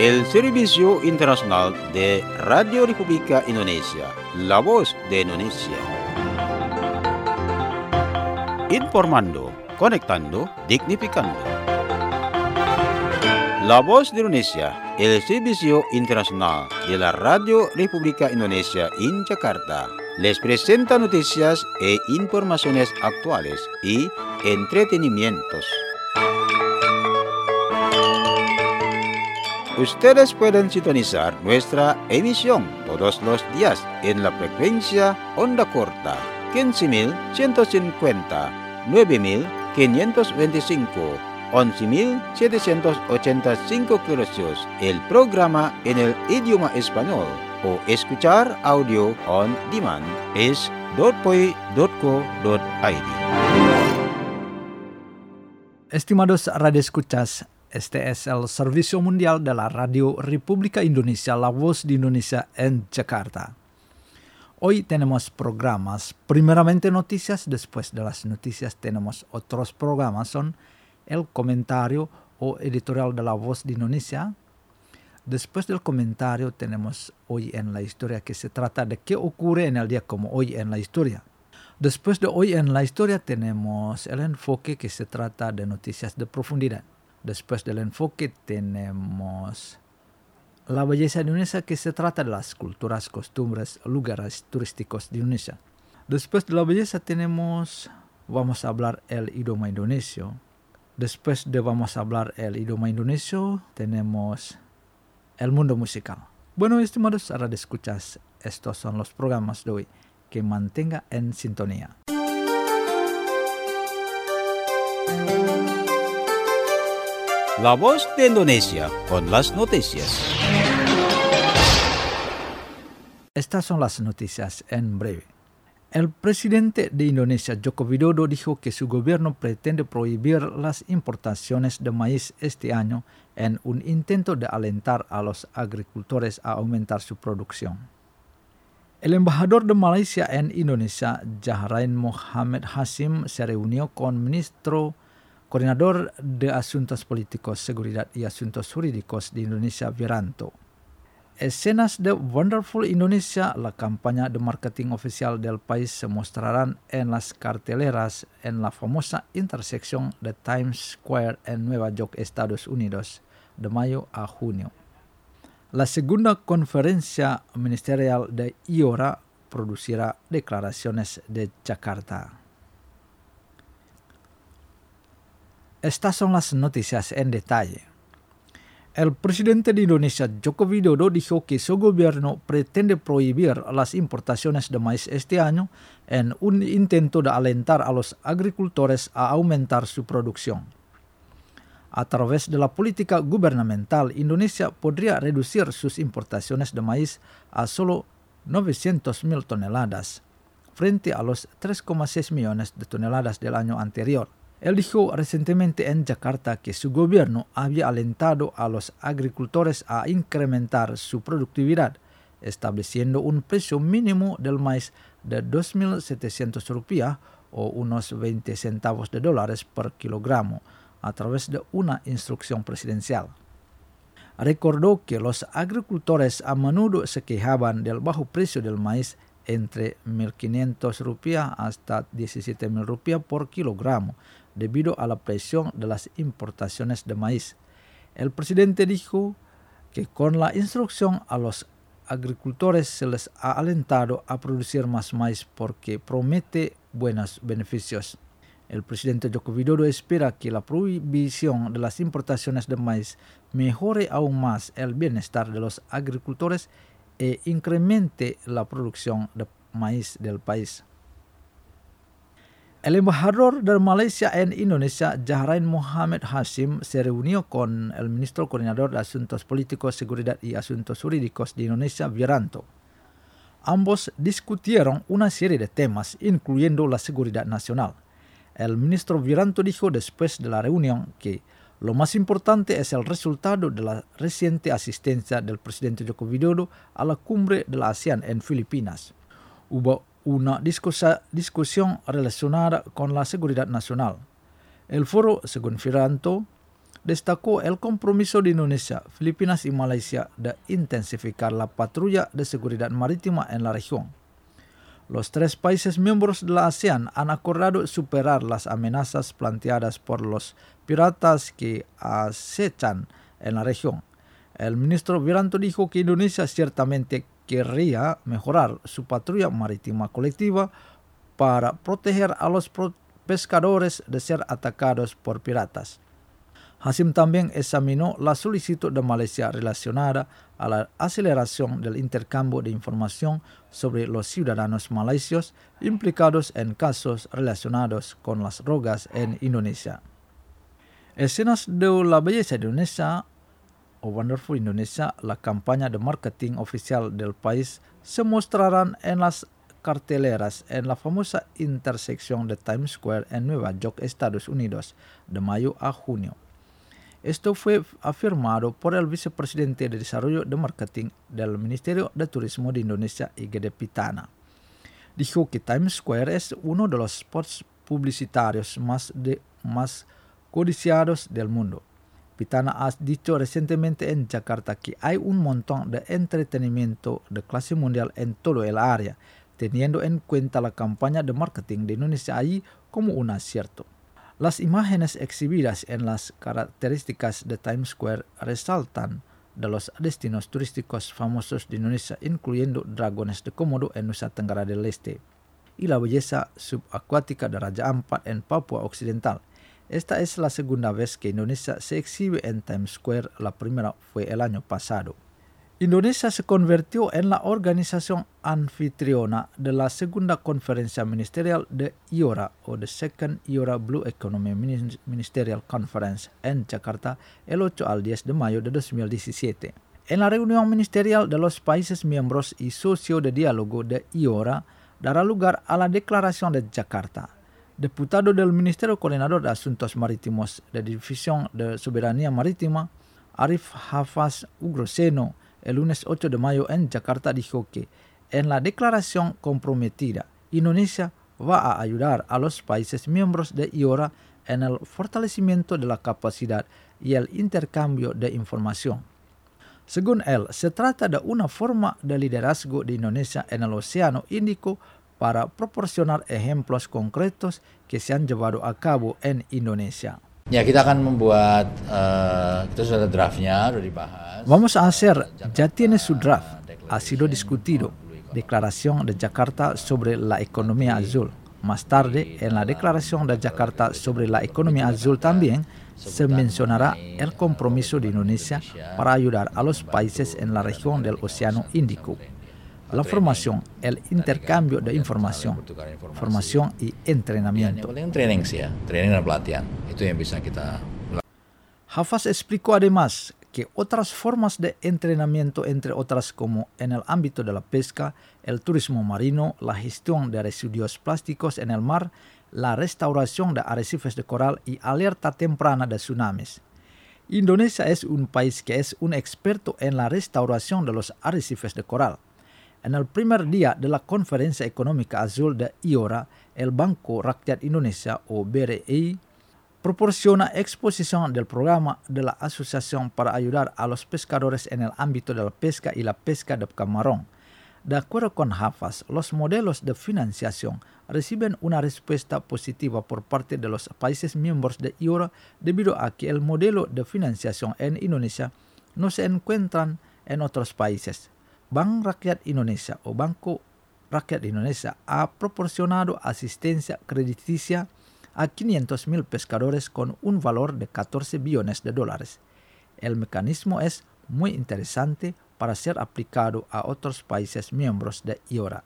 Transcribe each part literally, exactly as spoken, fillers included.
el Servicio Internacional de Radio República Indonesia, la voz de Indonesia. Informando, conectando, dignificando. La voz de Indonesia, el Servicio Internacional de la Radio República Indonesia en Jakarta, les presenta noticias e informaciones actuales y entretenimientos. Ustedes pueden sintonizar nuestra emisión todos los días en la frecuencia onda corta quince mil ciento cincuenta, nueve mil quinientos veinticinco, once mil setecientos ochenta y cinco kHz, el programa en el idioma español, o escuchar audio on demand es dot p o i dot co dot i d. Estimados radioescuchas, este es el Servicio Mundial de la Radio República Indonesia, la voz de Indonesia en Jakarta. Hoy tenemos programas, primeramente noticias, después de las noticias tenemos otros programas, son el comentario o editorial de la voz de Indonesia. Después del comentario tenemos Hoy en la Historia, que se trata de qué ocurre en el día como hoy en la historia. Después de Hoy en la Historia tenemos el enfoque, que se trata de noticias de profundidad. Después del enfoque tenemos La Belleza de Indonesia, que se trata de las culturas, costumbres, lugares turísticos de Indonesia. Después de la belleza tenemos Vamos a hablar el idioma indonesio. Después de Vamos a hablar el idioma indonesio tenemos El mundo musical. Bueno, estimados radioescuchas, estos son los programas de hoy. Que mantenga en sintonía. La voz de Indonesia con las noticias. Estas son las noticias en breve. El presidente de Indonesia, Joko Widodo, dijo que su gobierno pretende prohibir las importaciones de maíz este año en un intento de alentar a los agricultores a aumentar su producción. El embajador de Malaysia en Indonesia, Zahrain Mohammed Hashim, se reunió con ministro Coordinador de Asuntos Políticos, Seguridad y Asuntos Jurídicos de Indonesia, Wiranto. Escenas de Wonderful Indonesia, la campaña de marketing oficial del país, se mostrarán en las carteleras en la famosa intersección de Times Square en Nueva York, Estados Unidos, de mayo a junio. La segunda conferencia ministerial de I O R A producirá declaraciones de Jakarta. Estas son las noticias en detalle. El presidente de Indonesia, Joko Widodo, dijo que su gobierno pretende prohibir las importaciones de maíz este año en un intento de alentar a los agricultores a aumentar su producción. A través de la política gubernamental, Indonesia podría reducir sus importaciones de maíz a solo novecientas mil toneladas, frente a los tres coma seis millones de toneladas del año anterior. Él dijo recientemente en Jakarta que su gobierno había alentado a los agricultores a incrementar su productividad, estableciendo un precio mínimo del maíz de dos mil setecientos rupiah o unos veinte centavos de dólares por kilogramo a través de una instrucción presidencial. Recordó que los agricultores a menudo se quejaban del bajo precio del maíz, entre mil quinientos rupiah hasta diecisiete mil rupiah por kilogramo, debido a la presión de las importaciones de maíz. El presidente dijo que con la instrucción a los agricultores se les ha alentado a producir más maíz porque promete buenos beneficios. El presidente Joko Widodo espera que la prohibición de las importaciones de maíz mejore aún más el bienestar de los agricultores e incremente la producción de maíz del país. El embajador de Malaysia en Indonesia, Zahrain Mohammed Hashim, se reunió con el ministro coordinador de Asuntos Políticos, Seguridad y Asuntos Jurídicos de Indonesia, Wiranto. Ambos discutieron una serie de temas, incluyendo la seguridad nacional. El ministro Wiranto dijo después de la reunión que lo más importante es el resultado de la reciente asistencia del presidente Joko Widodo a la cumbre de la ASEAN en Filipinas. Hubo una discusa, discusión relacionada con la seguridad nacional. El foro, según Wiranto, destacó el compromiso de Indonesia, Filipinas y Malaysia de intensificar la patrulla de seguridad marítima en la región. Los tres países miembros de la ASEAN han acordado superar las amenazas planteadas por los piratas que acechan en la región. El ministro Wiranto dijo que Indonesia ciertamente querría mejorar su patrulla marítima colectiva para proteger a los pescadores de ser atacados por piratas. Hasim también examinó la solicitud de Malaysia relacionada a la aceleración del intercambio de información sobre los ciudadanos malaysios implicados en casos relacionados con las drogas en Indonesia. Escenas de la belleza de Indonesia o Wonderful Indonesia, la campaña de marketing oficial del país, se mostrarán en las carteleras en la famosa intersección de Times Square en Nueva York, Estados Unidos, de mayo a junio. Esto fue afirmado por el vicepresidente de Desarrollo de Marketing del Ministerio de Turismo de Indonesia, Igede Pitana. Dijo que Times Square es uno de los spots publicitarios más, de, más codiciados del mundo. Pitana ha dicho recientemente en Jakarta que hay un montón de entretenimiento de clase mundial en todo el área, teniendo en cuenta la campaña de marketing de Indonesia allí como un acierto. Las imágenes exhibidas en las características de Times Square resaltan de los destinos turísticos famosos de Indonesia, incluyendo Dragones de Komodo en Nusa Tenggara del Este y la belleza subacuática de Raja Ampat en Papua Occidental. Esta es la segunda vez que Indonesia se exhibe en Times Square, la primera fue el año pasado. Indonesia se convirtió en la organización anfitriona de la segunda conferencia ministerial de I O R A o The Second I O R A Blue Economy Ministerial Conference en Jakarta el ocho al diez de mayo de dos mil diecisiete. En la reunión ministerial de los países miembros y socio de diálogo de I O R A dará lugar a la Declaración de Jakarta. Diputado del Ministerio Coordinador de Asuntos Marítimos de División de Soberanía Marítima, Arif Hafaz Ugroseno, el lunes ocho de mayo en Jakarta dijo que en la declaración comprometida, Indonesia va a ayudar a los países miembros de I O R A en el fortalecimiento de la capacidad y el intercambio de información. Según él, se trata de una forma de liderazgo de Indonesia en el Océano Índico para proporcionar ejemplos concretos que se han llevado a cabo en Indonesia. Ya, kita akan membuat, uh, itu sudah draftnya, sudah dibahas. Vamos a hacer, ya tiene su draft, ha sido discutido, Declaración de Jakarta sobre la economía azul. Más tarde, en la Declaración de Jakarta sobre la economía azul también se mencionará el compromiso de Indonesia para ayudar a los países en la región del Océano Índico. La formación, el intercambio de información, formación y entrenamiento. Yang penting training sih ya, training dan pelatihan. Itu yang bisa kita. Hafaz explicó además que otras formas de entrenamiento, entre otras como en el ámbito de la pesca, el turismo marino, la gestión de residuos plásticos en el mar, la restauración de arrecifes de coral y alerta temprana de tsunamis. Indonesia es un país que es un experto en la restauración de los arrecifes de coral. En el primer día de la Conferencia Económica Azul de I O R A, el Banco Rakyat Indonesia o B R I proporciona exposición del programa de la Asociación para ayudar a los pescadores en el ámbito de la pesca y la pesca de camarón. De acuerdo con Hafaz, los modelos de financiación reciben una respuesta positiva por parte de los países miembros de I O R A debido a que el modelo de financiación en Indonesia no se encuentran en otros países. Bank Rakyat Indonesia o Banco Rakyat Indonesia ha proporcionado asistencia crediticia a quinientos mil pescadores con un valor de catorce billones de dólares. El mecanismo es muy interesante para ser aplicado a otros países miembros de I O R A.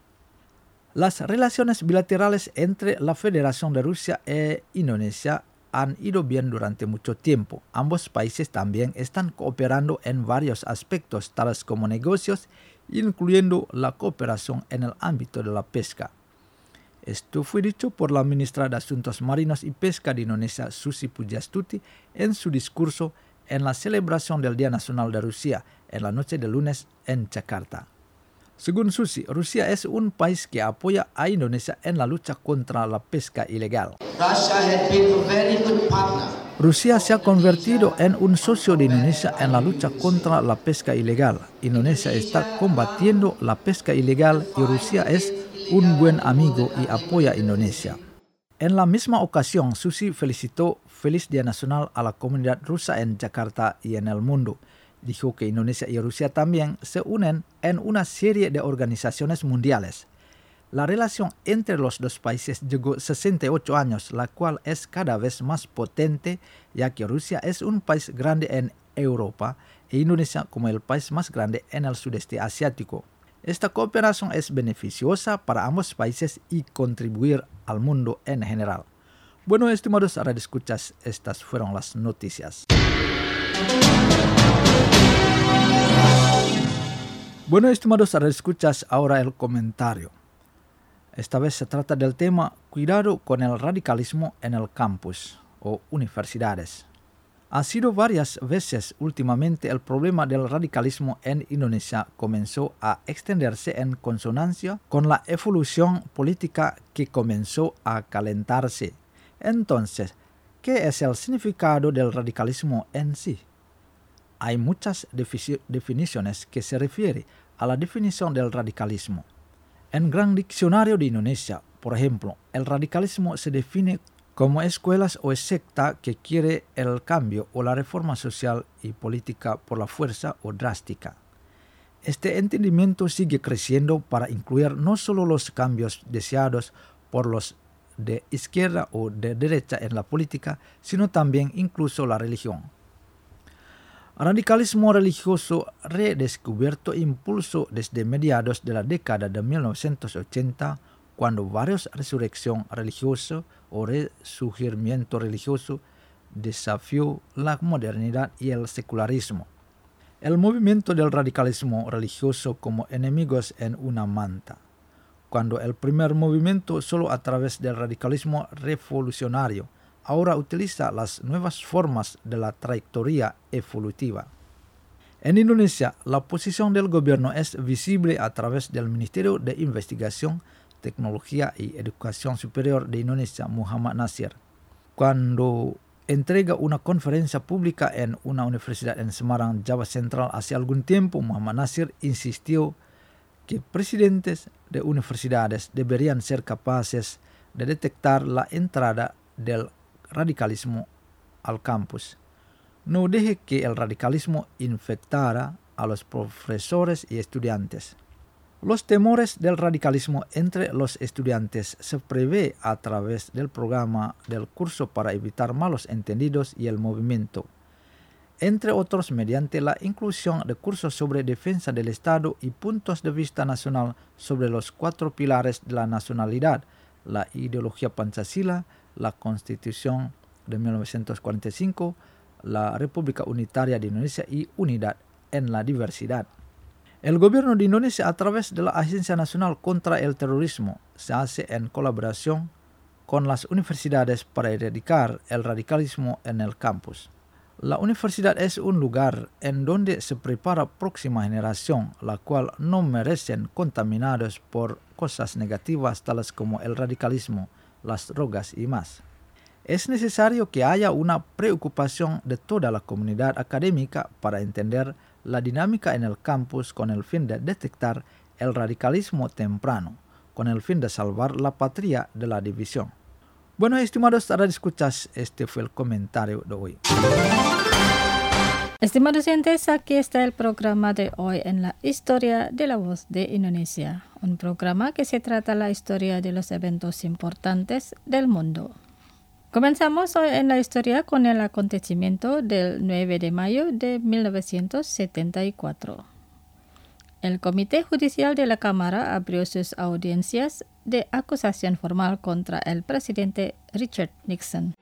Las relaciones bilaterales entre la Federación de Rusia e Indonesia han ido bien durante mucho tiempo. Ambos países también están cooperando en varios aspectos, tales como negocios, incluyendo la cooperación en el ámbito de la pesca. Esto fue dicho por la ministra de Asuntos Marinos y Pesca de Indonesia, Susi Pujastuti, en su discurso en la celebración del Día Nacional de Rusia en la noche de lunes en Jakarta. Según Susi, Rusia es un país que apoya a Indonesia en la lucha contra la pesca ilegal. Rusia se ha convertido en un socio de Indonesia en la lucha contra la pesca ilegal. Indonesia está combatiendo la pesca ilegal y Rusia es un buen amigo y apoya a Indonesia. En la misma ocasión, Susi felicitó Feliz Día Nacional a la comunidad rusa en Jakarta y en el mundo. Dijo que Indonesia y Rusia también se unen en una serie de organizaciones mundiales. La relación entre los dos países llegó a sesenta y ocho años, la cual es cada vez más potente, ya que Rusia es un país grande en Europa e Indonesia como el país más grande en el sudeste asiático. Esta cooperación es beneficiosa para ambos países y contribuir al mundo en general. Bueno, estimados radioescuchas, estas fueron las noticias. Bueno, estimados radioescuchas, ahora el comentario. Esta vez se trata del tema Cuidado con el radicalismo en el campus o universidades. Ha sido varias veces últimamente el problema del radicalismo en Indonesia comenzó a extenderse en consonancia con la evolución política que comenzó a calentarse. Entonces, ¿qué es el significado del radicalismo en sí? Hay muchas defi- definiciones que se refieren a la definición del radicalismo. En Gran Diccionario de Indonesia, por ejemplo, el radicalismo se define como escuelas o secta que quiere el cambio o la reforma social y política por la fuerza o drástica. Este entendimiento sigue creciendo para incluir no solo los cambios deseados por los de izquierda o de derecha en la política, sino también incluso la religión. Radicalismo religioso redescubierto impulso desde mediados de la década de mil novecientos ochenta, cuando varios resurrección religiosa o resurgimiento religioso desafió la modernidad y el secularismo. El movimiento del radicalismo religioso como enemigos en una manta. Cuando el primer movimiento solo a través del radicalismo revolucionario ahora utiliza las nuevas formas de la trayectoria evolutiva. En Indonesia, la posición del gobierno es visible a través del Ministerio de Investigación, Tecnología y Educación Superior de Indonesia, Muhammad Nasir. Cuando entrega una conferencia pública en una universidad en Semarang, Java Central hace algún tiempo, Muhammad Nasir insistió que presidentes de universidades deberían ser capaces de detectar la entrada del radicalismo al campus. No deje que el radicalismo infectara a los profesores y estudiantes. Los temores del radicalismo entre los estudiantes se prevé a través del programa del curso para evitar malos entendidos y el movimiento, entre otros mediante la inclusión de cursos sobre defensa del Estado y puntos de vista nacional sobre los cuatro pilares de la nacionalidad, la ideología Pancasila, la Constitución de mil novecientos cuarenta y cinco, la República Unitaria de Indonesia y unidad en la diversidad. El gobierno de Indonesia, a través de la Agencia Nacional contra el Terrorismo, se hace en colaboración con las universidades para erradicar el radicalismo en el campus. La universidad es un lugar en donde se prepara próxima generación, la cual no merecen contaminados por cosas negativas tales como el radicalismo, las drogas y más. Es necesario que haya una preocupación de toda la comunidad académica para entender la dinámica en el campus con el fin de detectar el radicalismo temprano, con el fin de salvar la patria de la división. Bueno, estimados radioescuchas, este fue el comentario de hoy. Estimados oyentes, aquí está el programa de hoy en la historia de la voz de Indonesia, un programa que se trata la historia de los eventos importantes del mundo. Comenzamos hoy en la historia con el acontecimiento del nueve de mayo de mil novecientos setenta y cuatro. El Comité Judicial de la Cámara abrió sus audiencias de acusación formal contra el presidente Richard Nixon.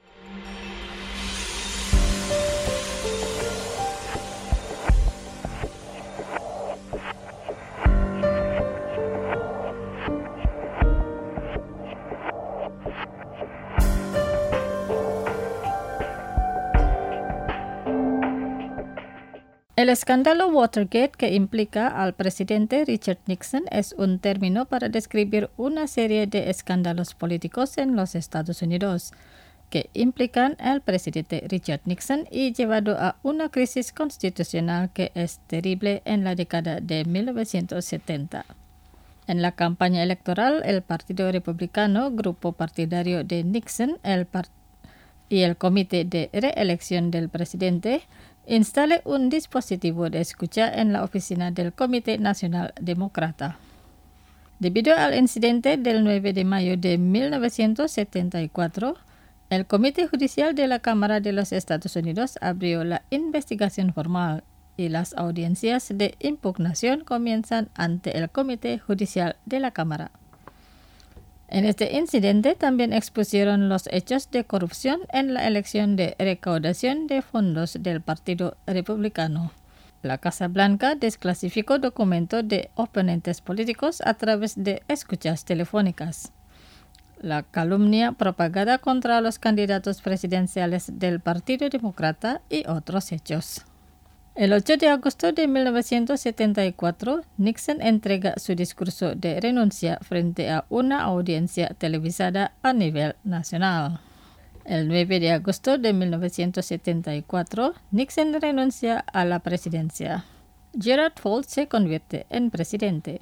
El escándalo Watergate, que implica al presidente Richard Nixon, es un término para describir una serie de escándalos políticos en los Estados Unidos. que implican al presidente Richard Nixon y llevado a una crisis constitucional que es terrible en la década de mil novecientos setenta. En la campaña electoral, el Partido Republicano, grupo partidario de Nixon, el part- y el Comité de Reelección del Presidente, instale un dispositivo de escucha en la oficina del Comité Nacional Demócrata. Debido al incidente del nueve de mayo de mil novecientos setenta y cuatro, el Comité Judicial de la Cámara de los Estados Unidos abrió la investigación formal y las audiencias de impugnación comienzan ante el Comité Judicial de la Cámara. En este incidente también expusieron los hechos de corrupción en la elección de recaudación de fondos del Partido Republicano. La Casa Blanca desclasificó documentos de oponentes políticos a través de escuchas telefónicas. La calumnia propagada contra los candidatos presidenciales del Partido Demócrata y otros hechos. El ocho de agosto de mil novecientos setenta y cuatro, Nixon entrega su discurso de renuncia frente a una audiencia televisada a nivel nacional. El nueve de agosto de mil novecientos setenta y cuatro, Nixon renuncia a la presidencia. Gerald Ford se convierte en presidente.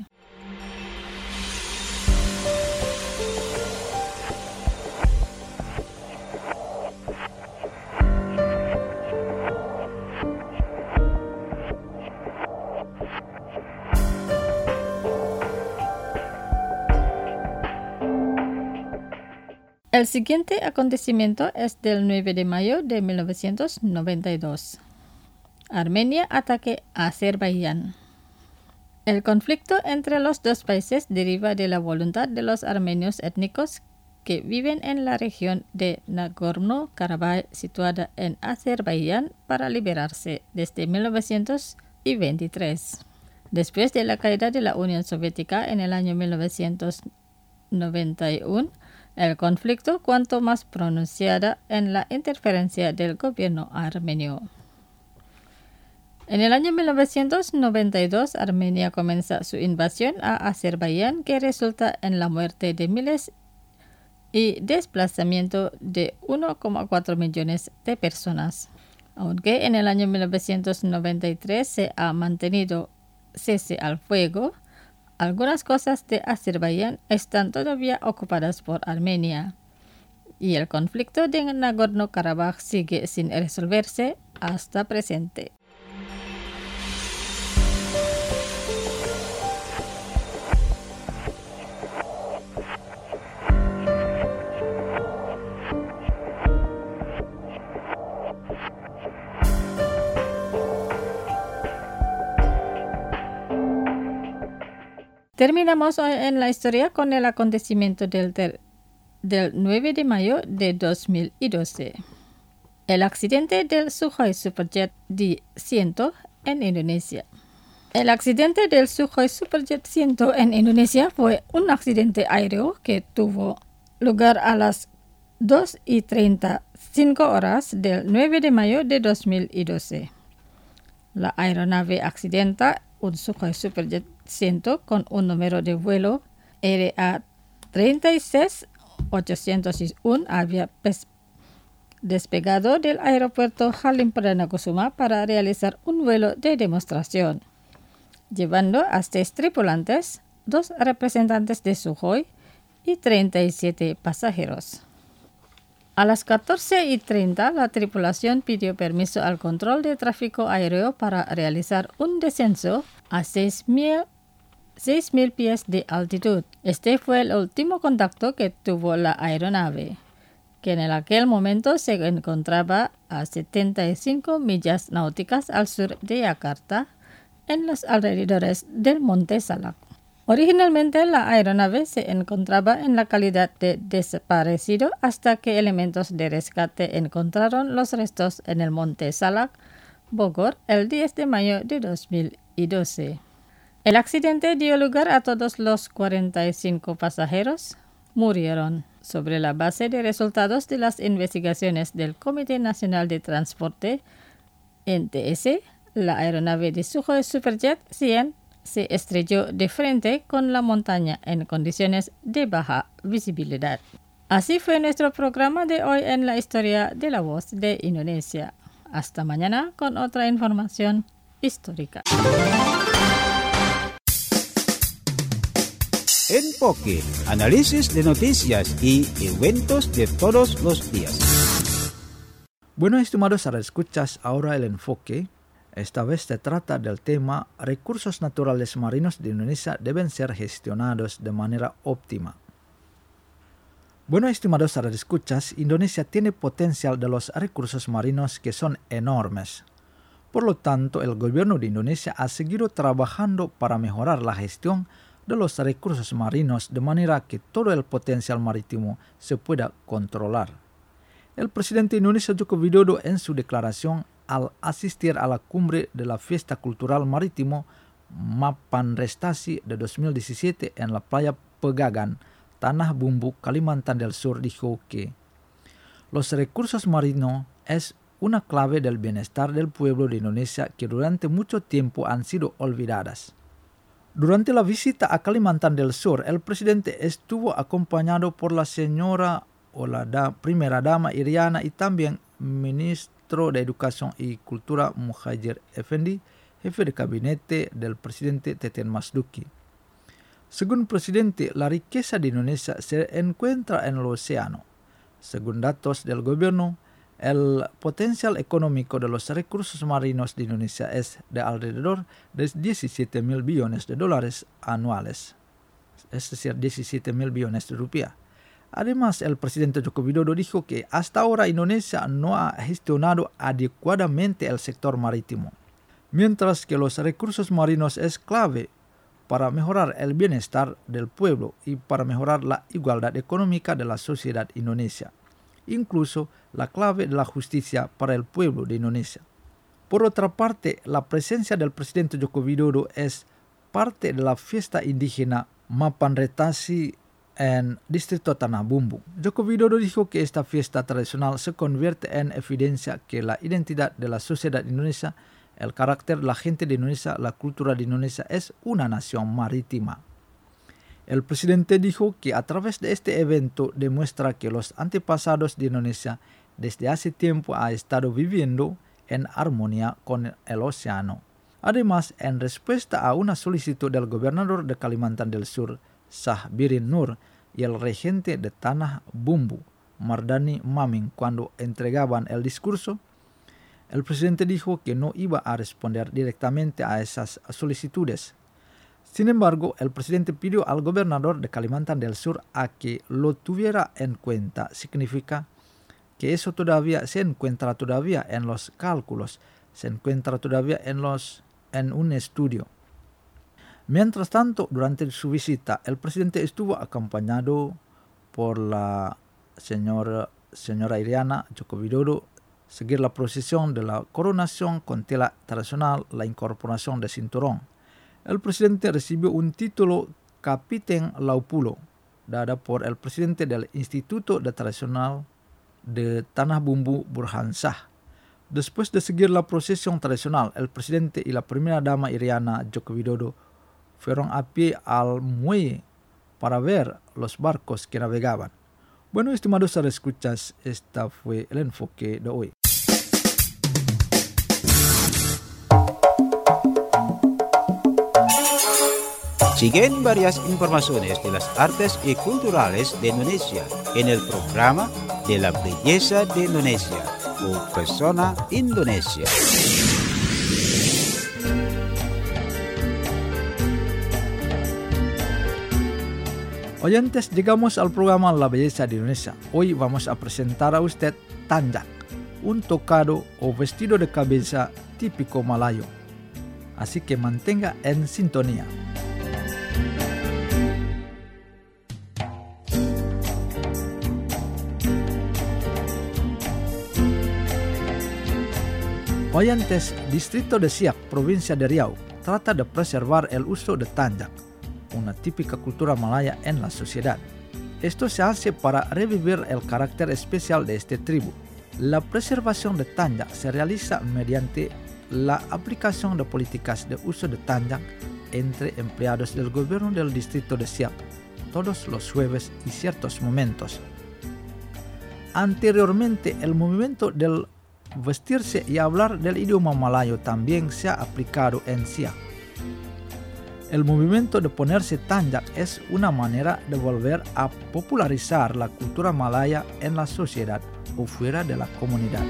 El siguiente acontecimiento es del nueve de mayo de mil novecientos noventa y dos. Armenia ataque a Azerbaiyán. El conflicto entre los dos países deriva de la voluntad de los armenios étnicos que viven en la región de Nagorno-Karabaj situada en Azerbaiyán para liberarse desde mil novecientos veintitrés. Después de la caída de la Unión Soviética en el año mil novecientos noventa y uno, el conflicto cuanto más pronunciada en la interferencia del gobierno armenio. En el año mil novecientos noventa y dos, Armenia comienza su invasión a Azerbaiyán, que resulta en la muerte de miles y desplazamiento de uno coma cuatro millones de personas. Aunque en el año mil novecientos noventa y tres se ha mantenido cese al fuego, algunas costas de Azerbaiyán están todavía ocupadas por Armenia, y el conflicto de Nagorno-Karabaj sigue sin resolverse hasta presente. Terminamos hoy en la historia con el acontecimiento del, ter- del nueve de mayo de dos mil doce. El accidente del Sukhoi Superjet D cien en Indonesia. El accidente del Sukhoi Superjet cien en Indonesia fue un accidente aéreo que tuvo lugar a las dos y treinta y cinco horas del nueve de mayo de dos mil doce. La aeronave accidenta un Sukhoi Superjet cien con un número de vuelo R A treinta y seis ochocientos uno había despegado del aeropuerto Halim Perdana Kusuma para realizar un vuelo de demostración, llevando a seis tripulantes, dos representantes de Sukhoi y treinta y siete pasajeros. A las catorce y treinta, la tripulación pidió permiso al control de tráfico aéreo para realizar un descenso a seis mil pies de altitud. Este fue el último contacto que tuvo la aeronave, que en aquel momento se encontraba a setenta y cinco millas náuticas al sur de Yakarta, en los alrededores del Monte Salak. Originalmente, la aeronave se encontraba en la calidad de desaparecido hasta que elementos de rescate encontraron los restos en el Monte Salak, Bogor, el diez de mayo de dos mil doce. El accidente dio lugar a todos los cuarenta y cinco pasajeros murieron. Sobre la base de resultados de las investigaciones del Comité Nacional de Transporte, N T S, la aeronave de Sukhoi Superjet cien se estrelló de frente con la montaña en condiciones de baja visibilidad. Así fue nuestro programa de hoy en la historia de la voz de Indonesia. Hasta mañana con otra información histórica. Enfoque, análisis de noticias y eventos de todos los días. Bueno, estimados escuchas, ahora el enfoque. Esta vez se trata del tema recursos naturales marinos de Indonesia deben ser gestionados de manera óptima. Bueno, estimados escuchas, Indonesia tiene potencial de los recursos marinos que son enormes. Por lo tanto, el gobierno de Indonesia ha seguido trabajando para mejorar la gestión de los recursos marinos de manera que todo el potencial marítimo se pueda controlar. El presidente de Indonesia, Joko Widodo, en su declaración al asistir a la cumbre de la Fiesta Cultural Marítimo Mapan Restasi de dos mil diecisiete en la playa Pegagan, Tanah Bumbu, Kalimantan del Sur, dijo que los recursos marinos es una clave del bienestar del pueblo de Indonesia que durante mucho tiempo han sido olvidadas. Durante la visita a Kalimantan del Sur, el presidente estuvo acompañado por la señora o la da, primera dama Iriana y también ministro de Educación y Cultura Muhajir Effendi, jefe de gabinete del presidente Teten Mas Duki. Según el presidente, la riqueza de Indonesia se encuentra en el océano. Según datos del gobierno, el potencial económico de los recursos marinos de Indonesia es de alrededor de diecisiete mil billones de dólares anuales, es decir, diecisiete mil billones de rupiah. Además, el presidente Joko Widodo dijo que hasta ahora Indonesia no ha gestionado adecuadamente el sector marítimo, mientras que los recursos marinos es clave para mejorar el bienestar del pueblo y para mejorar la igualdad económica de la sociedad indonesia, incluso la clave de la justicia para el pueblo de Indonesia. Por otra parte, la presencia del presidente Joko Widodo es parte de la fiesta indígena Mapan Restasi en distrito Tanah Bumbu. Joko Widodo dijo que esta fiesta tradicional se convierte en evidencia que la identidad de la sociedad indonesia, el carácter de la gente de Indonesia, la cultura de Indonesia es una nación marítima. El presidente dijo que a través de este evento demuestra que los antepasados de Indonesia desde hace tiempo ha estado viviendo en armonía con el océano. Además, en respuesta a una solicitud del gobernador de Kalimantan del Sur, Sahbirin Nur, y el regente de Tanah Bumbu, Mardani Maming, cuando entregaban el discurso, el presidente dijo que no iba a responder directamente a esas solicitudes. Sin embargo, el presidente pidió al gobernador de Kalimantan del Sur a que lo tuviera en cuenta. Significa que eso todavía se encuentra todavía en los cálculos, se encuentra todavía en, los, en un estudio. Mientras tanto, durante su visita, el presidente estuvo acompañado por la señora, señora Iriana Joko Widodo, seguir la procesión de la coronación con tela tradicional, la incorporación de cinturón. El presidente recibió un título Kapiten Laupulo, dada por el presidente del Instituto de Tradicional de Tanah Bumbu Burhan Shah. Después de seguir la procesión tradicional, el presidente y la primera dama Iriana Joko Widodo fueron a pie al muelle para ver los barcos que navegaban. Bueno, estimados escuchas, esta fue el enfoque de hoy. Siguen varias informaciones de las artes y culturales de Indonesia en el programa de la belleza de Indonesia o Persona Indonesia. Oyentes, llegamos al programa La Belleza de Indonesia. Hoy vamos a presentar a usted tanjak, un tocado o vestido de cabeza típico malayo. Así que mantenga en sintonía. Oyentes, Distrito de Siak, provincia de Riau, trata de preservar el uso de tanjak, una típica cultura malaya en la sociedad. Esto se hace para revivir el carácter especial de esta tribu. La preservación de tanjak se realiza mediante la aplicación de políticas de uso de tanjak entre empleados del gobierno del distrito de Siak, todos los jueves y ciertos momentos. Anteriormente, el movimiento del vestirse y hablar del idioma malayo también se ha aplicado en Siak. El movimiento de ponerse tanjak es una manera de volver a popularizar la cultura malaya en la sociedad o fuera de la comunidad.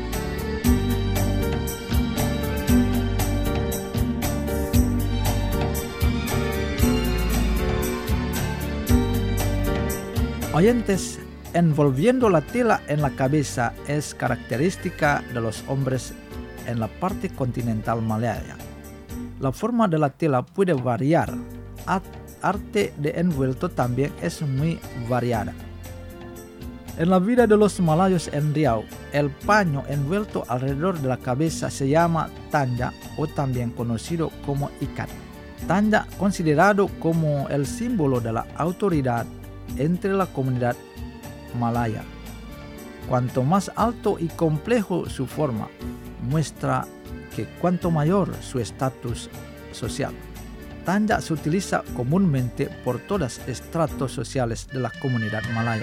Oyentes, envolviendo la tela en la cabeza es característica de los hombres en la parte continental malaya. La forma de la tela puede variar. Arte de envuelto también es muy variada. En la vida de los malayos en Riau, el paño envuelto alrededor de la cabeza se llama tanja o también conocido como ikat. Tanja considerado como el símbolo de la autoridad entre la comunidad malaya. Cuanto más alto y complejo su forma, muestra que cuanto mayor su estatus social. Tanja se utiliza comúnmente por todos los estratos sociales de la comunidad malaya.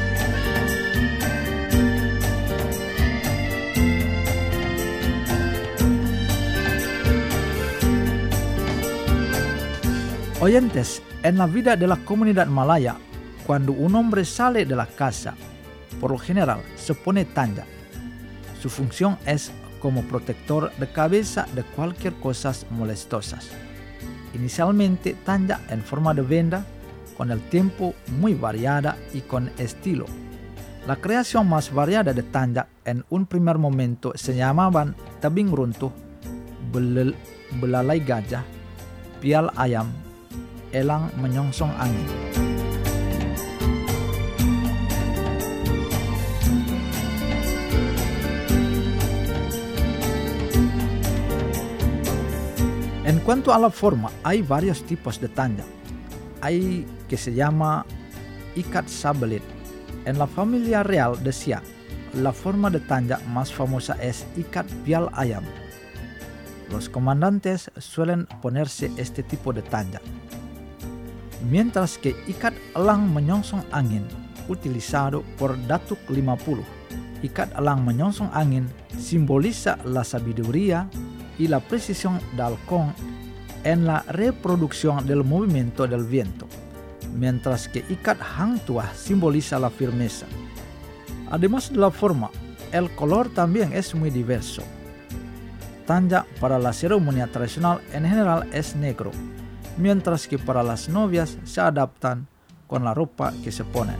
Oyentes, en la vida de la comunidad malaya, cuando un hombre sale de la casa, por lo general se pone tanja. Su función es como protector de cabeza de cualquier cosas molestosas. Inicialmente tanja en forma de venda, con el tiempo muy variada y con estilo. La creación más variada de tanja en un primer momento se llamaban tabing runtuh, belel, belalai gajah, pial ayam, elang menyongsong angin. En cuanto a la forma, hay varios tipos de tanja. Hay que se llama ikat sabelit. En la familia real de Siak, la forma de tanja más famosa es ikat pial ayam. Los comandantes suelen ponerse este tipo de tanja. Mientras que ikat elang menyongsong angin, utilizado por Datuk lima puluh. Ikat elang menyongsong angin simboliza la sabiduría y la precisión de halcón en la reproducción del movimiento del viento, mientras que ikat hang tuah simboliza la firmeza. Además de la forma, el color también es muy diverso. Tanja para la ceremonia tradicional en general es negro, mientras que para las novias se adaptan con la ropa que se ponen.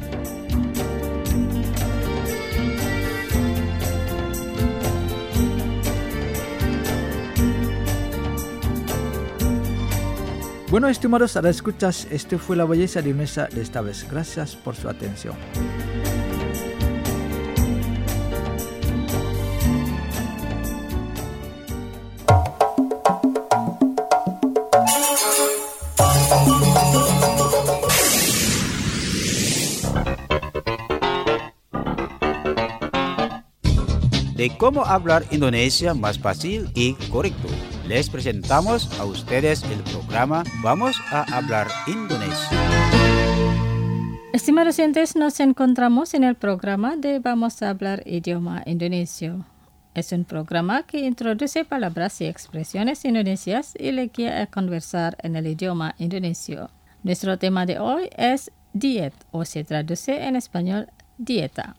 Bueno, estimados radioescuchas, este fue la belleza de Indonesia de esta vez. Gracias por su atención. De cómo hablar Indonesia más fácil y correcto. Les presentamos a ustedes el programa Vamos a hablar Indonesia. Estimados oyentes, nos encontramos en el programa de Vamos a hablar idioma indonesio. Es un programa que introduce palabras y expresiones indonesias y le guía a conversar en el idioma indonesio. Nuestro tema de hoy es diet, o se traduce en español dieta.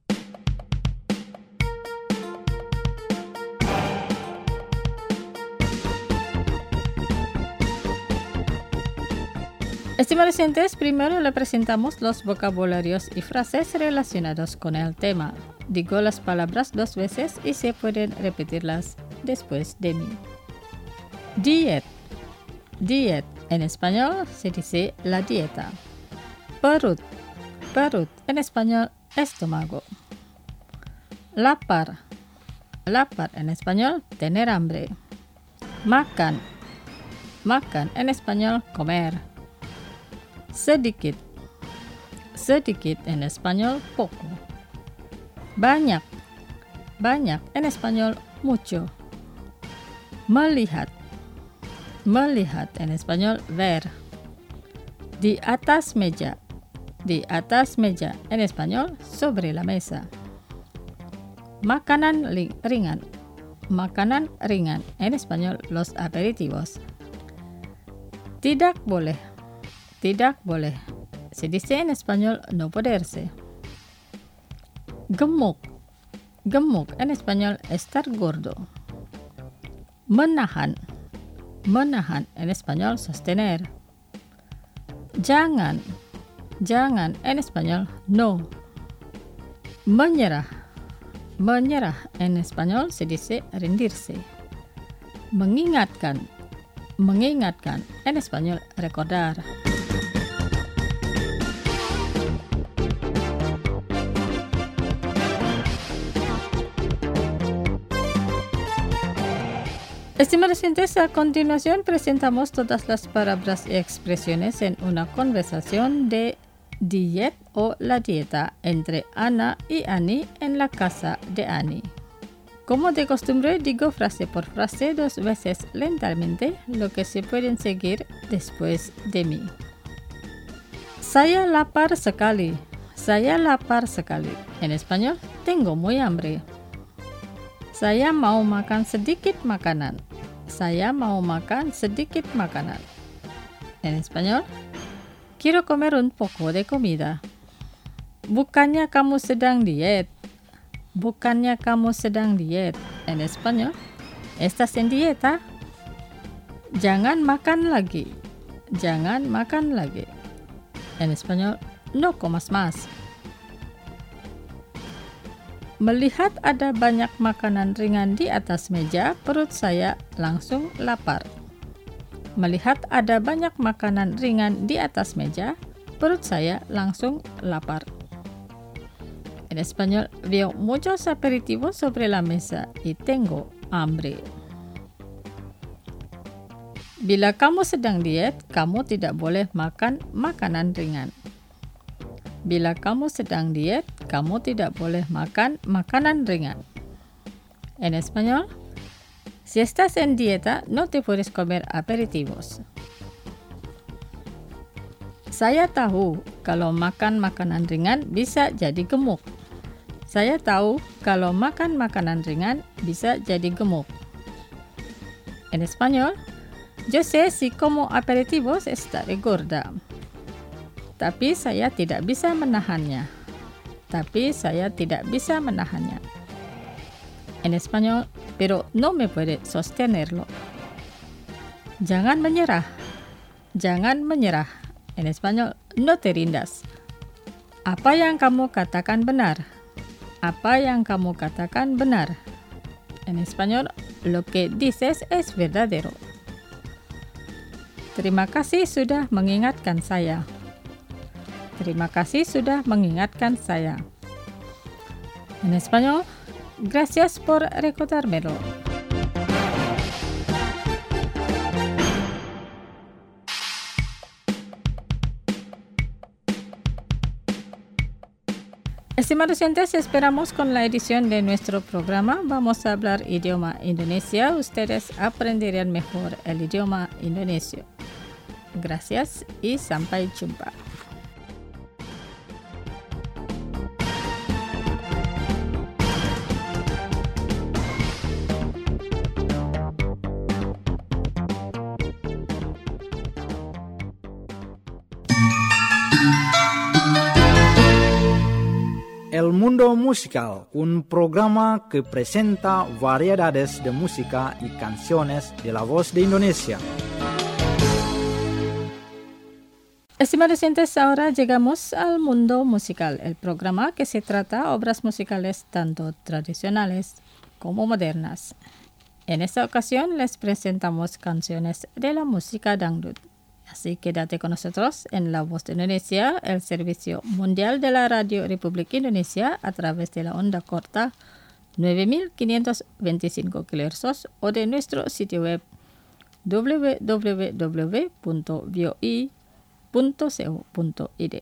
Estimados oyentes, primero le presentamos los vocabularios y frases relacionados con el tema. Digo las palabras dos veces y se pueden repetirlas después de mí. Diet. Diet. En español se dice la dieta. Perut. Perut. En español, estómago. Lapar. Lapar. En español, tener hambre. Makan. Makan. En español, comer. Sedikit. Sedikit en español, poco. Banyak. Banyak en español, mucho. Melihat. Melihat en español, ver. Di atas meja. Di atas meja en español, sobre la mesa. makanan ringan. Makanan ringan, en español, los aperitivos. Tidak boleh. Tidak boleh. Se dice en español no poderse. Gemuk. Gemuk, en español, estar gordo. Menahan. Menahan, en español, sostener. Jangan. Jangan, en español, no. Menyerah. Menyerah, en español se dice rendirse. Mengingatkan. Mengingatkan, en español, recordar. Estimados oyentes, a continuación presentamos todas las palabras y expresiones en una conversación de diet o la dieta entre Ana y Ani en la casa de Ani. Como de costumbre, digo frase por frase dos veces lentamente, lo que se pueden seguir después de mí. Saya lapar sekali. Saya lapar sekali. En español, tengo muy hambre. Saya mau makan sedikit makanan. Saya mau makan sedikit makanan. En español, quiero comer un poco de comida. Bukannya kamu sedang diet. Bukannya kamu sedang diet. En español, ¿estás en dieta? Jangan makan lagi. Jangan makan lagi. En español, no comas más. Melihat ada banyak makanan ringan di atas meja, perut saya langsung lapar. Melihat ada banyak makanan ringan di atas meja, perut saya langsung lapar. En español, veo muchos aperitivos sobre la mesa y tengo hambre. Bila kamu sedang diet, kamu tidak boleh makan makanan ringan. Bila kamu sedang diet, kamu tidak boleh makan makanan ringan. En español, si estás en dieta, no te puedes comer aperitivos. Saya tahu kalau makan makanan ringan bisa jadi gemuk. Saya tahu kalau makan makanan ringan bisa jadi gemuk. En español, yo sé si como aperitivos estaré gorda. Tapi saya tidak bisa menahannya. Tapi saya tidak bisa menahannya. En español, pero no me puede sostenerlo. Jangan menyerah. Jangan menyerah. En español, no te rindas. Apa yang kamu katakan benar. Apa yang kamu katakan benar. En español, lo que dices es verdadero. Terima kasih sudah mengingatkan saya. Terima kasih sudah mengingatkan saya. En español, gracias por recordármelo. Estimados oyentes, esperamos con la edición de nuestro programa vamos a hablar idioma Indonesia. Ustedes aprenderán mejor el idioma indonesio. Gracias y sampai jumpa. El Mundo Musical, un programa que presenta variedades de música y canciones de la voz de Indonesia. Estimados oyentes, ahora llegamos al Mundo Musical, el programa que se trata obras musicales tanto tradicionales como modernas. En esta ocasión les presentamos canciones de la música dangdut. Así quédate con nosotros en La Voz de Indonesia, el servicio mundial de la Radio Republik Indonesia a través de la onda corta nueve mil quinientos veinticinco kilohercios o de nuestro sitio web w w w punto v o i punto co punto i d.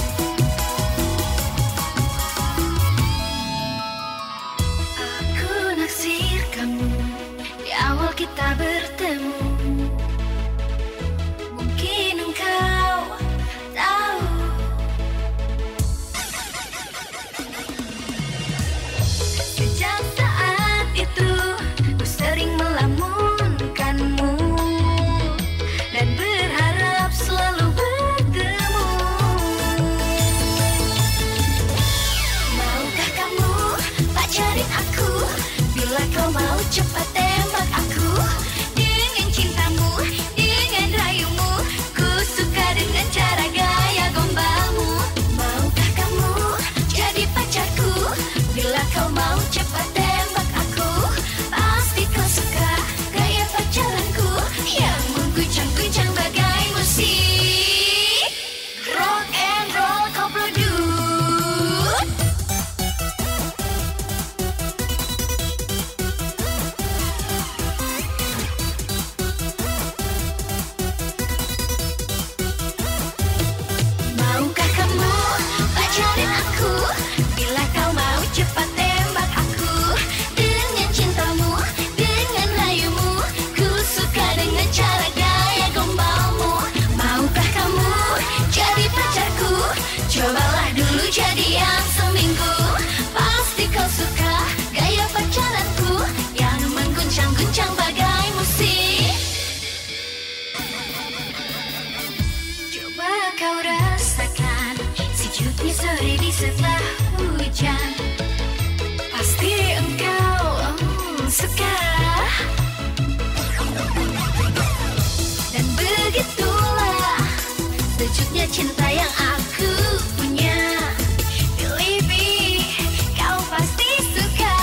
Aku kita bertemu, mungkin engkau tahu. Sejak saat itu ku sering melamunkanmu dan berharap selalu bertemu. Maukah kamu pacarin aku? Bila kau mau cepat tembak aku dengan cintamu, dengan rayumu. Ku suka dengan cara gaya gombalmu. Maukah kamu jadi pacarku? Bila kau mau cepat tembak aku, pasti kau suka gaya pacaranku yang mengguncang-guncang bagai musik rock and roll koplo dut. Maukah kamu pacarin aku? Bila kau mau cepat tembak aku dengan cintamu, dengan rayumu. Ku suka dengan cara gaya gombalmu. Maukah kamu jadi pacarku? Cobalah dulu jadian seminggu, pasti kau suka gaya pacaranku yang mengguncang-guncang bagai musik. Coba kau rasakan sejuknya sore di setelah hujan. Pasti engkau mm, suka. Dan begitulah sejuknya cinta yang aku punya. Believe me, kau pasti suka.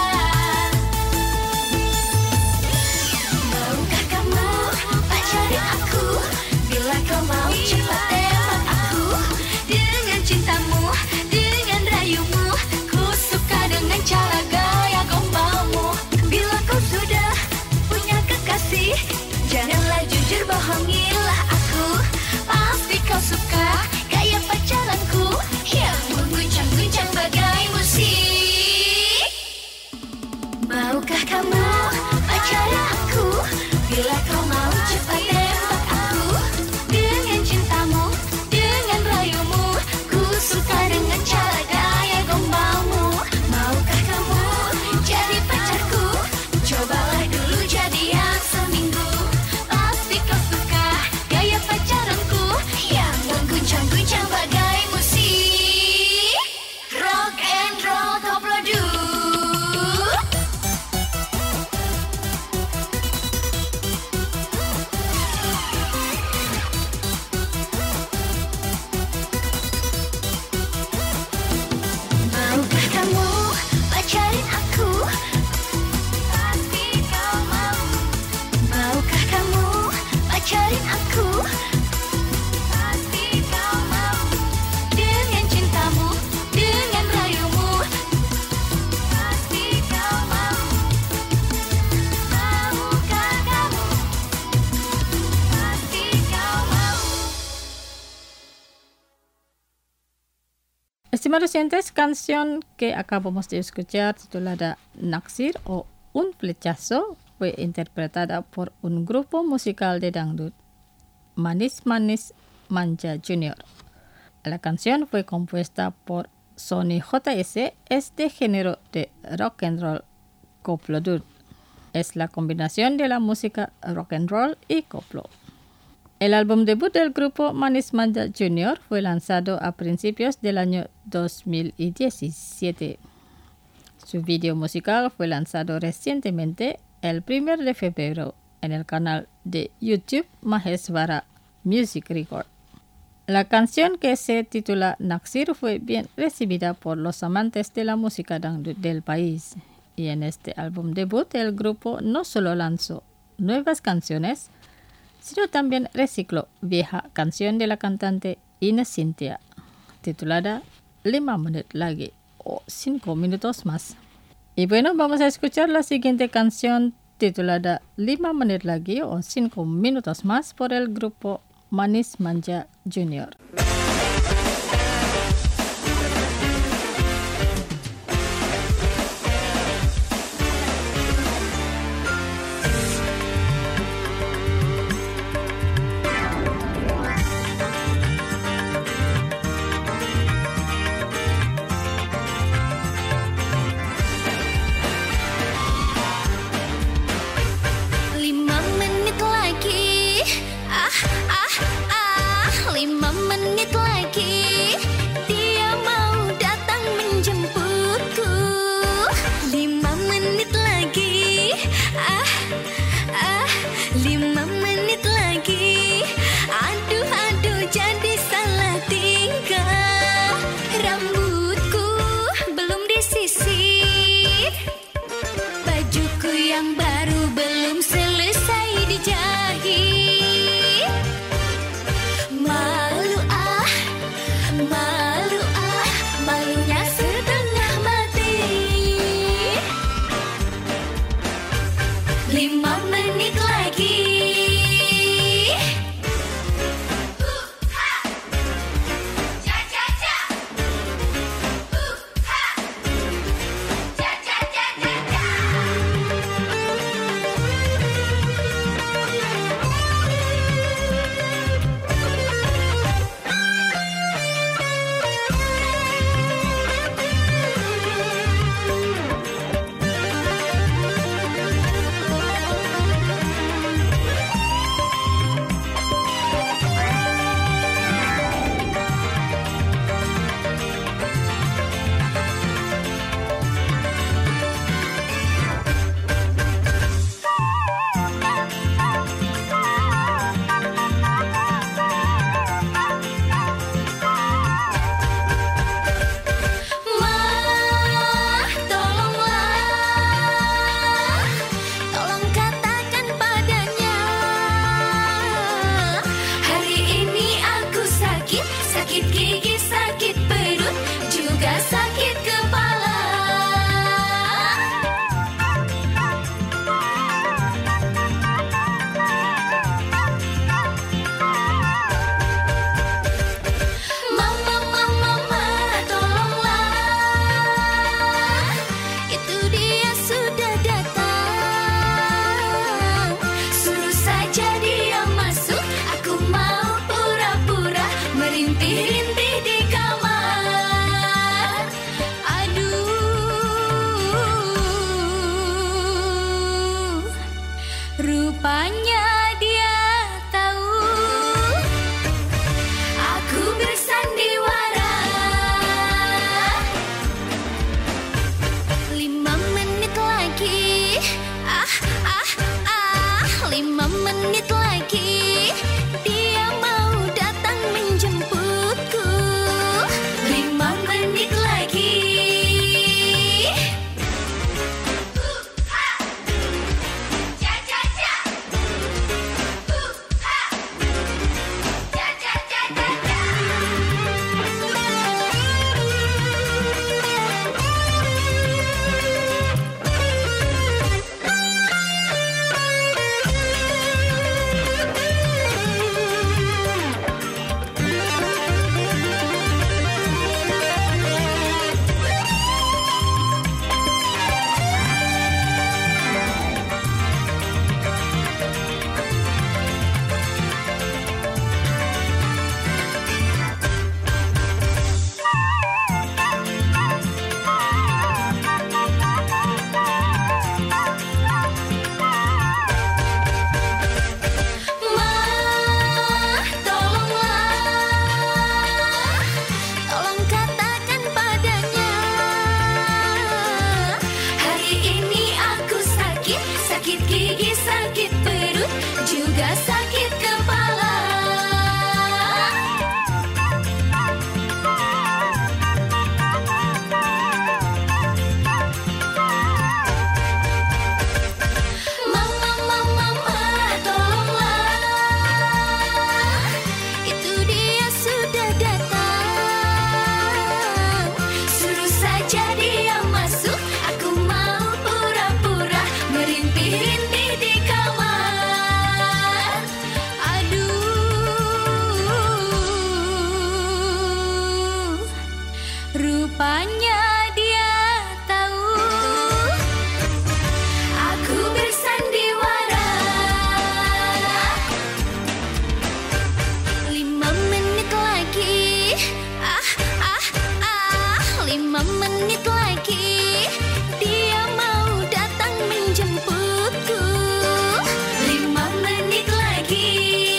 Maukah kamu pacarin aku? Bila kau mau cepat tembak aku dengan cintamu, dengan rayumu. Ku suka dengan cara gaya gombalmu. Bila kau sudah punya kekasih, janganlah jujur, bohongilah aku. Pasti kau suka gaya pacaranku yang mengguncang-guncang bagai musik. Maukah kamu pacarin aku? Bila kau mau cepat tembak aku dengan cintamu, dengan rayumu. Ku suka dengan cara gaya gombalmu. Maukah kamu jadi pacarku? Cobalah dulu jadian seminggu, pasti kau suka gaya pacaranku yang mengguncang-guncang bagai musik rock and roll koplo dut. Maukah kamu pacarin aku? Pasti kau mau. Maukah kamu pacarin aku? Pasti kau mau. Dengan cintamu, dengan rayumu. Pasti kau mau. Maukah kamu? Pasti kau mau. Estimados oyentes, canción que acabamos de escuchar titulada Naksir o Un Flechazo fue interpretada por un grupo musical de dangdut, Manis Manis Manja Junior. La canción fue compuesta por Sony J S, es de género de rock and roll koplo dut. Es la combinación de la música rock and roll y koplo. El álbum debut del grupo Manis Manja Junior fue lanzado a principios del año dos mil diecisiete. Su video musical fue lanzado recientemente el primero de febrero en el canal de YouTube Maheswara Music Record. La canción, que se titula Naksir, fue bien recibida por los amantes de la música dangdut del país. Y en este álbum debut el grupo no solo lanzó nuevas canciones, sino también recicló vieja canción de la cantante Ine Cynthia, titulada Lima Menit Lagi o Cinco Minutos Más. Y bueno, vamos a escuchar la siguiente canción titulada Lima Menit Lagi o Cinco Minutos Más por el grupo Manis Manja Junior. lima menit lagi. Rupanya dia tahu aku bersandiwara. Lima menit lagi, ah ah ah, lima menit lagi. Dia mau datang menjemputku. Lima menit lagi. Rupanya dia tahu aku bersandiwara. Lima menit lagi, ah ah ah, lima menit lagi. Dia mau datang menjemputku. Lima menit lagi.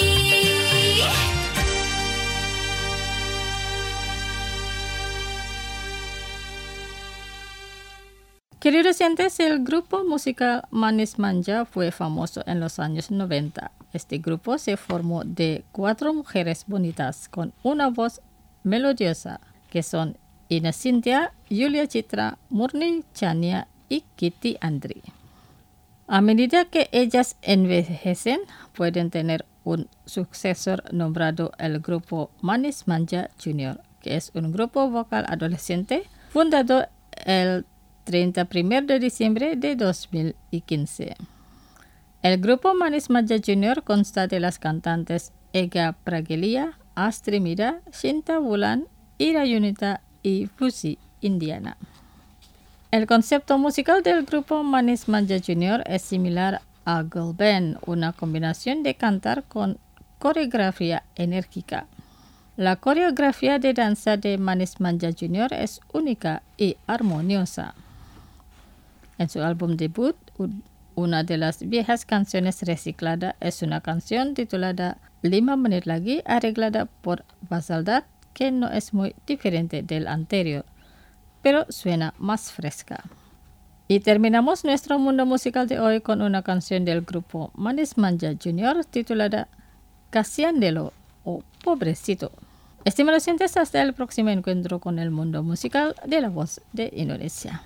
Queridos oyentes, el grupo musical Manis Manja fue famoso en los años noventa. Este grupo se formó de cuatro mujeres bonitas con una voz melodiosa, que son Ina Cynthia, Yulia Chitra, Murni Chania y Kitty Andri. A medida que ellas envejecen, pueden tener un sucesor nombrado el grupo Manis Manja Junior, que es un grupo vocal adolescente fundado el treinta y uno de diciembre de dos mil quince. El grupo Manis Manja Junior consta de las cantantes Ega Pragilia, Astri Mira, Shinta Wulan, Ira Yunita y Fusi Indiana. El concepto musical del grupo Manis Manja Junior es similar a girl band, una combinación de cantar con coreografía enérgica. La coreografía de danza de Manis Manja Junior es única y armoniosa. En su álbum debut, una de las viejas canciones reciclada es una canción titulada Lima Menit Lagi, arreglada por Basaldad, que no es muy diferente del anterior, pero suena más fresca. Y terminamos nuestro mundo musical de hoy con una canción del grupo Manis Manja Junior titulada Kasian Delo o Pobrecito. Estimados oyentes, hasta el próximo encuentro con el mundo musical de La Voz de Indonesia.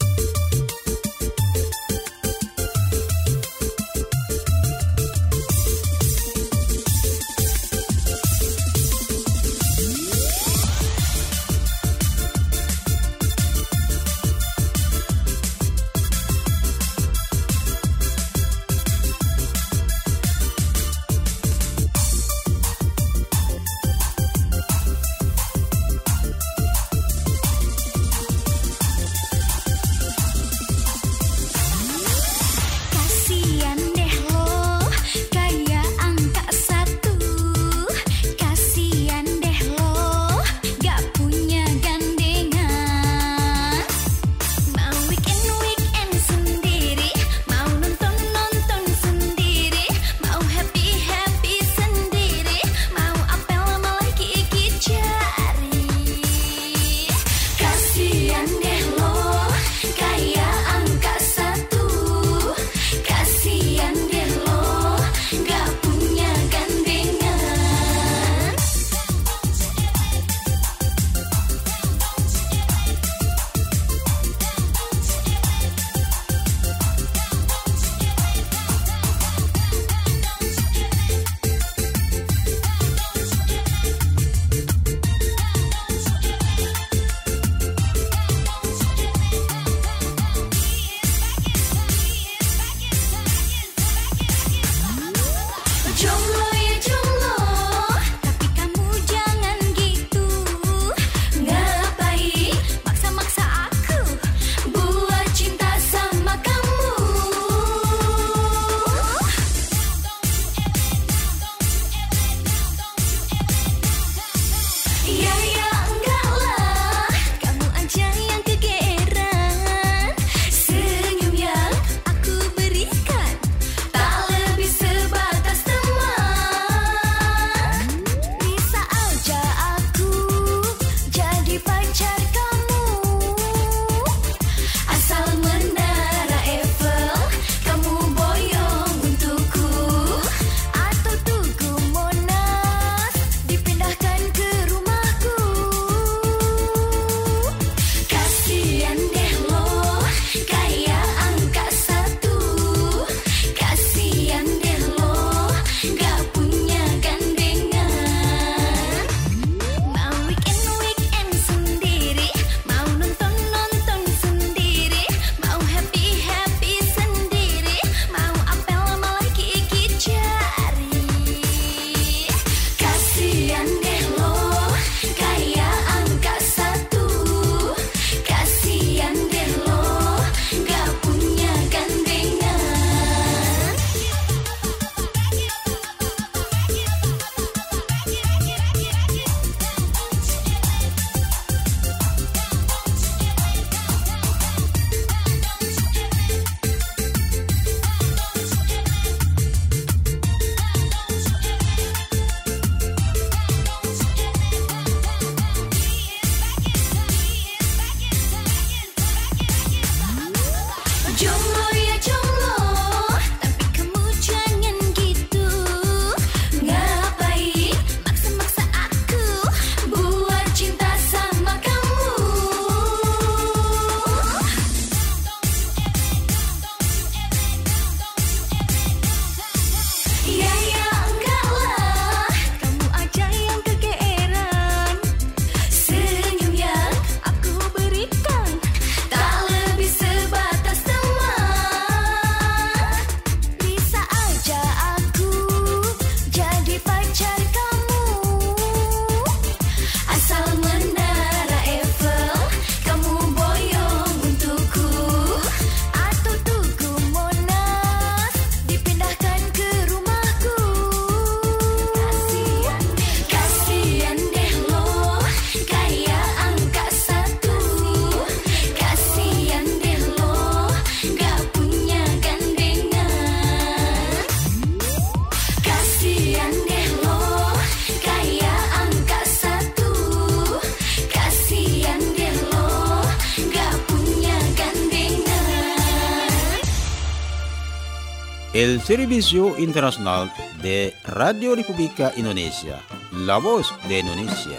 El Servicio Internacional de Radio República Indonesia, La Voz de Indonesia.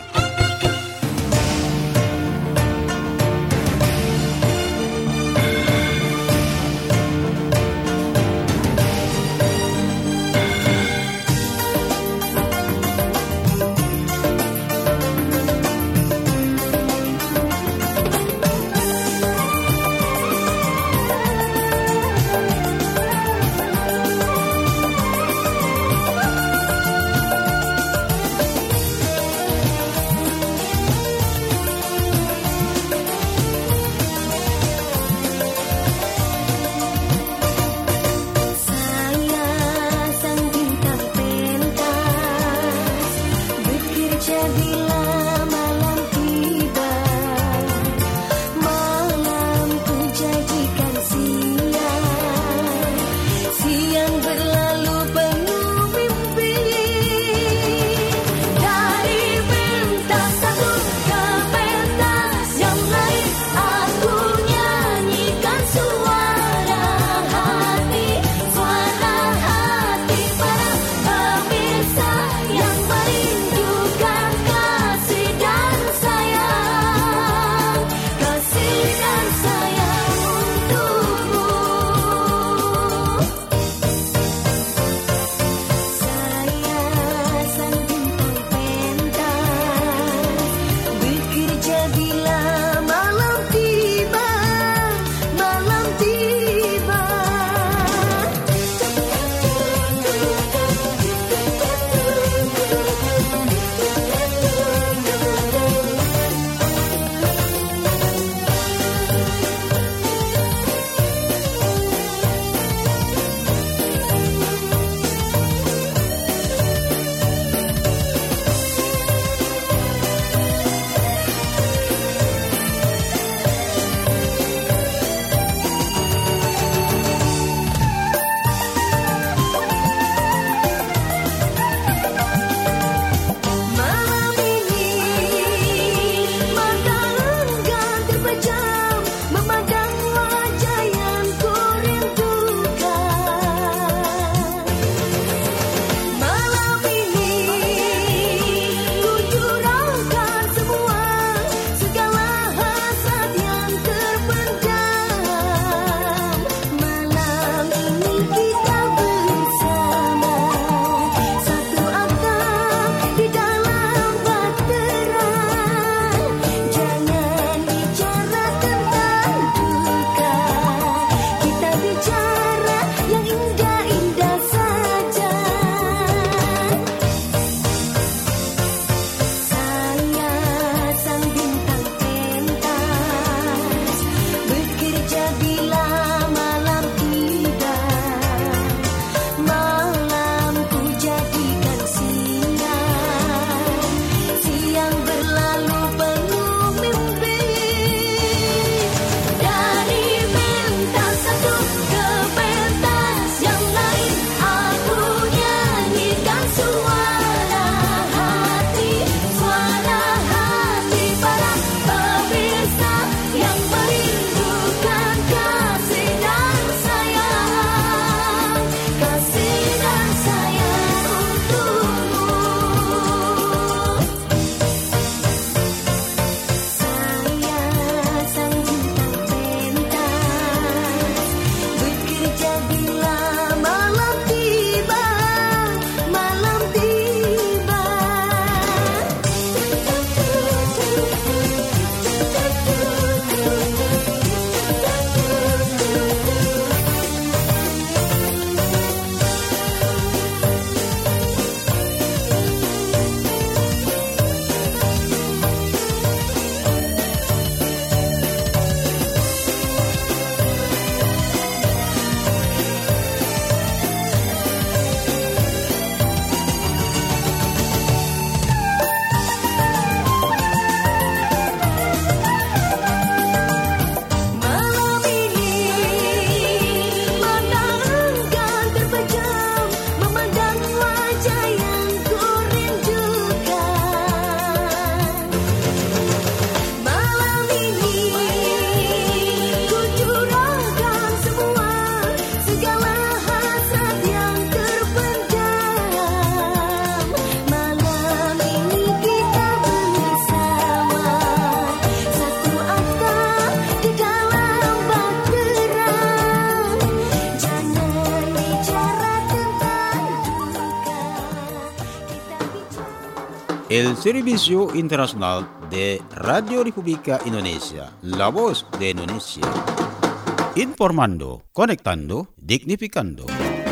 el Servicio Internacional de Radio República Indonesia, la voz de Indonesia. Informando, conectando, dignificando.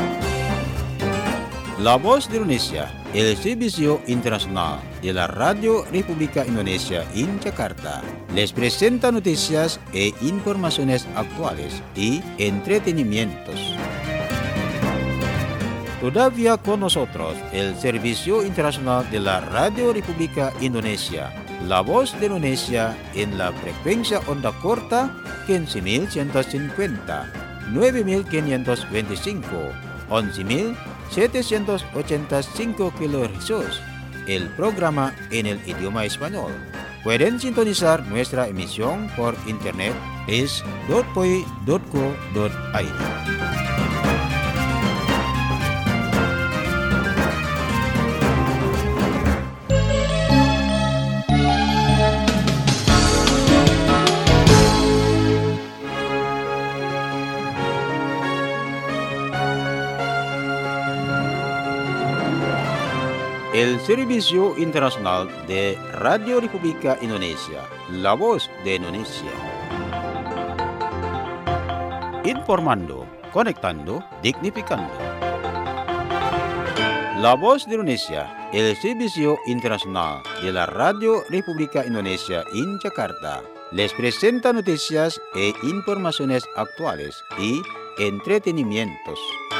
La voz de Indonesia, el Servicio Internacional de la Radio República Indonesia en Jakarta, les presenta noticias e informaciones actuales y entretenimientos. Todavía con nosotros el Servicio Internacional de la Radio República Indonesia, la voz de Indonesia en la frecuencia onda corta quince mil ciento cincuenta, nueve mil quinientos veinticinco, once mil setecientos ochenta y cinco kilohercios, el programa en el idioma español. Pueden sintonizar nuestra emisión por internet es dot p o i dot co dot i d. El Servicio Internacional de Radio República Indonesia, la voz de Indonesia. Informando, conectando, dignificando. La voz de Indonesia, el Servicio Internacional de la Radio República Indonesia en Jakarta, les presenta noticias e informaciones actuales y entretenimientos.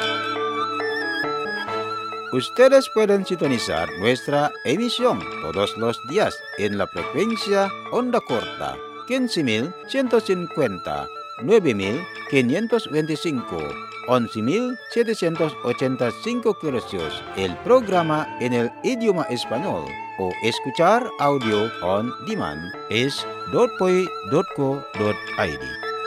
Ustedes pueden sintonizar nuestra emisión todos los días en la frecuencia onda corta quince mil ciento cincuenta, nueve mil quinientos veinticinco, once mil setecientos ochenta y cinco kilohercios, el programa en el idioma español, o escuchar audio on demand es dot p o i dot co dot i d.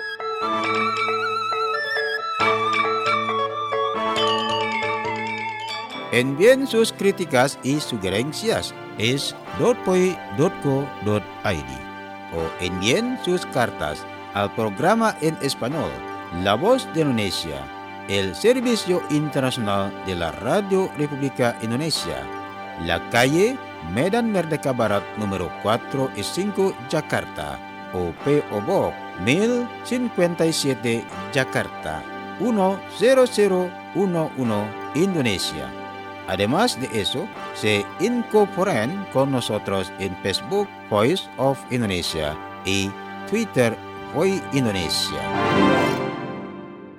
Envíen sus críticas y sugerencias es dot p o i dot co dot i d o envíen sus cartas al programa en español La Voz de Indonesia, el Servicio Internacional de la Radio República Indonesia, la calle Medan Merdeka Barat número cuatro y cinco, Jakarta, o P O Box mil cincuenta y siete, Jakarta, uno cero cero uno uno, Indonesia. Además de eso, se incorporan con nosotros en Facebook Voice of Indonesia y Twitter Voice Indonesia.